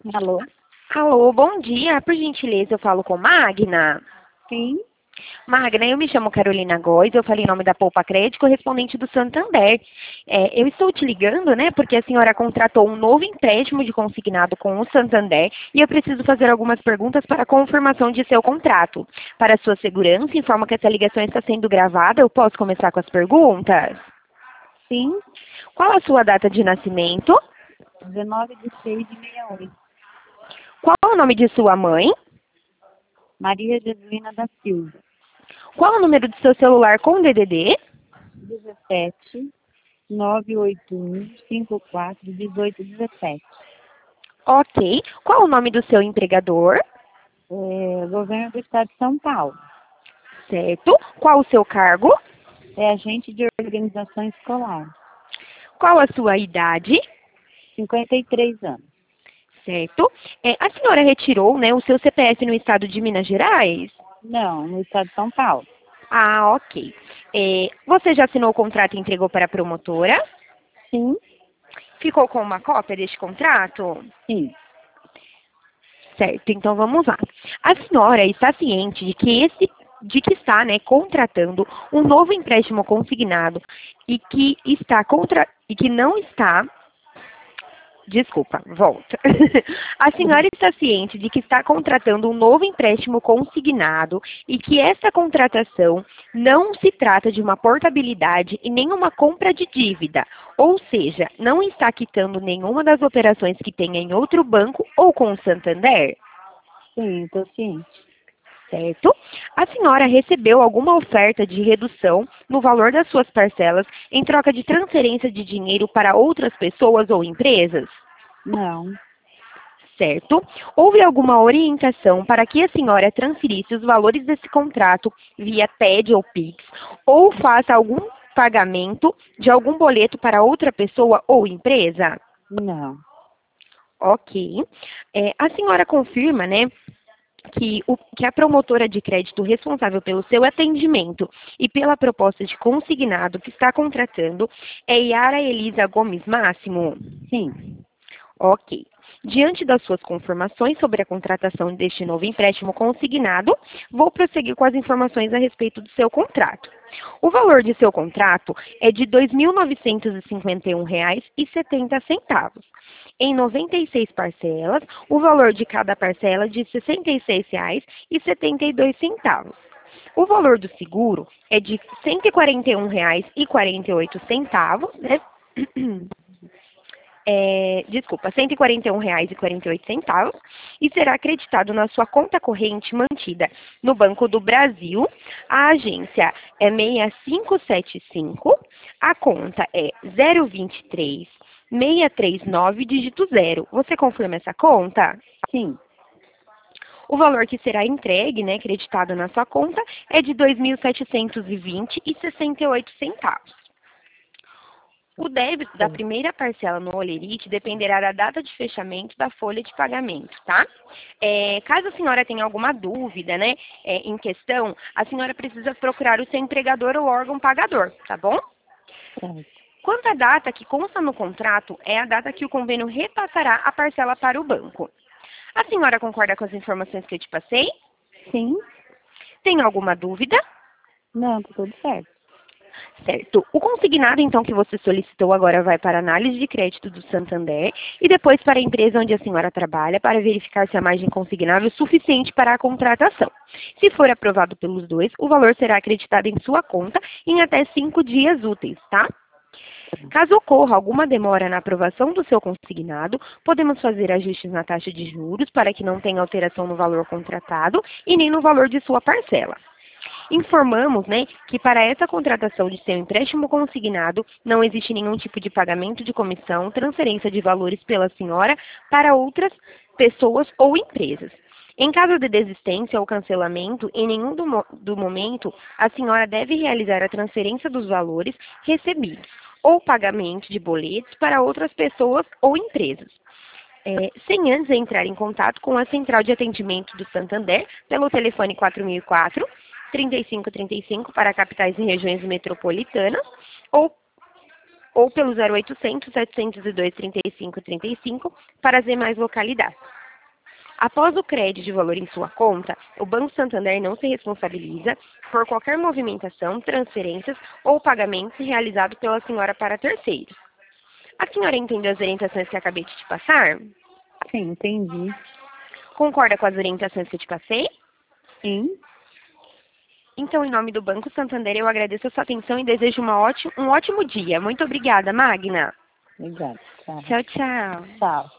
Alô? Alô, bom dia. Por gentileza, eu falo com Magna. Sim, Magna, eu me chamo Carolina Góes, eu falei em nome da Poupa Crédito, correspondente do Santander. Eu estou te ligando, né, porque a senhora contratou um novo empréstimo de consignado com o Santander e eu preciso fazer algumas perguntas para a confirmação de seu contrato. Para sua segurança, informo que essa ligação está sendo gravada. Eu posso começar com as perguntas? sim, Qual a sua data de nascimento? 19/6/68. Qual o nome de sua mãe? Maria Jesuína da Silva. Qual o número de seu celular com DDD? 17 981 54 18 17. Ok. Qual o nome do seu empregador? Governo do Estado de São Paulo. Certo. Qual o seu cargo? É agente de organização escolar. Qual a sua idade? 53 anos. Certo. A senhora retirou, né, o seu CPF no estado de Minas Gerais? Não, no Estado de São Paulo. Ah, ok. Você já assinou o contrato e entregou para a promotora? Sim, Ficou com uma cópia deste contrato? sim. Certo, então vamos lá. A senhora está ciente de que está, né, contratando um novo empréstimo consignado e que não está. Desculpa, volta. A senhora está ciente de que está contratando um novo empréstimo consignado e que essa contratação não se trata de uma portabilidade e nem uma compra de dívida, ou seja, não está quitando nenhuma das operações que tenha em outro banco ou com o Santander, Sim, estou ciente. certo? A senhora recebeu alguma oferta de redução no valor das suas parcelas em troca de transferência de dinheiro para outras pessoas ou empresas? Não, Certo? Houve alguma orientação para que a senhora transferisse os valores desse contrato via TED ou PIX, ou faça algum pagamento de algum boleto para outra pessoa ou empresa? não. Ok. A senhora confirma, né, que a promotora de crédito responsável pelo seu atendimento e pela proposta de consignado que está contratando é Yara Elisa Gomes Máximo? Sim, Ok. Diante das suas confirmações sobre a contratação deste novo empréstimo consignado, vou prosseguir com as informações a respeito do seu contrato. O valor de seu contrato é de R$ 2.951,70. Em 96 parcelas, o valor de cada parcela é de R$ 66,72. O valor do seguro é de R$ 141,48, né? Desculpa, R$ 141,48 e será acreditado na sua conta corrente mantida no Banco do Brasil. A agência é 6575, a conta é 023 639 dígito 0. Você confirma essa conta? sim. O valor que será entregue, né, creditado na sua conta, é de R$ 2.720,68. O débito da primeira parcela no Olerite dependerá da data de fechamento da folha de pagamento, tá? Caso a senhora tenha alguma dúvida, né, em questão, a senhora precisa procurar o seu empregador ou órgão pagador, tá bom? Certo. Quanto à data que consta no contrato, é a data que o convênio repassará a parcela para o banco. A senhora concorda com as informações que eu te passei? Sim, Tem alguma dúvida? não, tá tudo certo. Certo. O consignado, então, que você solicitou agora vai para a análise de crédito do Santander e depois para a empresa onde a senhora trabalha para verificar se a margem consignável é suficiente para a contratação. Se for aprovado pelos dois, o valor será acreditado em sua conta em até 5 dias úteis, tá? Caso ocorra alguma demora na aprovação do seu consignado, podemos fazer ajustes na taxa de juros para que não tenha alteração no valor contratado e nem no valor de sua parcela. Informamos, né, que para essa contratação de seu empréstimo consignado não existe nenhum tipo de pagamento de comissão, transferência de valores pela senhora para outras pessoas ou empresas. Em caso de desistência ou cancelamento, em nenhum do momento, a senhora deve realizar a transferência dos valores recebidos ou pagamento de boletos para outras pessoas ou empresas. Sem antes entrar em contato com a Central de Atendimento do Santander pelo telefone 4004 3535 para capitais e regiões metropolitanas ou ou pelo 0800 702 3535 para as demais localidades. Após o crédito de valor em sua conta, o Banco Santander não se responsabiliza por qualquer movimentação, transferências ou pagamentos realizados pela senhora para terceiros. A senhora entendeu as orientações que acabei de te passar? Sim, entendi. Concorda com as orientações que eu te passei? Sim. Então, em nome do Banco Santander, eu agradeço a sua atenção e desejo um ótimo dia. Muito obrigada, Magna. Obrigada. Tchau. Tchau, tchau. Tchau.